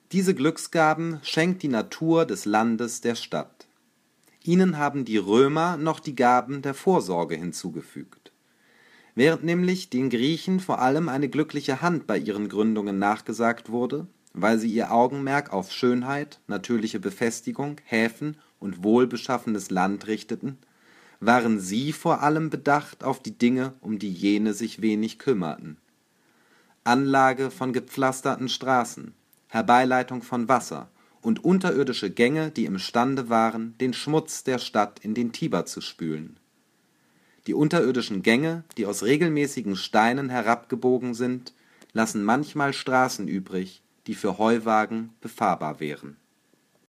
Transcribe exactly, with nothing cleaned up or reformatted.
Diese Glücksgaben schenkt die Natur des Landes der Stadt. Ihnen haben die Römer noch die Gaben der Vorsorge hinzugefügt. Während nämlich den Griechen vor allem eine glückliche Hand bei ihren Gründungen nachgesagt wurde, weil sie ihr Augenmerk auf Schönheit, natürliche Befestigung, Häfen und wohlbeschaffenes Land richteten, waren sie vor allem bedacht auf die Dinge, um die jene sich wenig kümmerten. Anlage von gepflasterten Straßen, Herbeileitung von Wasser und unterirdische Gänge, die imstande waren, den Schmutz der Stadt in den Tiber zu spülen. Die unterirdischen Gänge, die aus regelmäßigen Steinen herabgebogen sind, lassen manchmal Straßen übrig, die für Heuwagen befahrbar wären.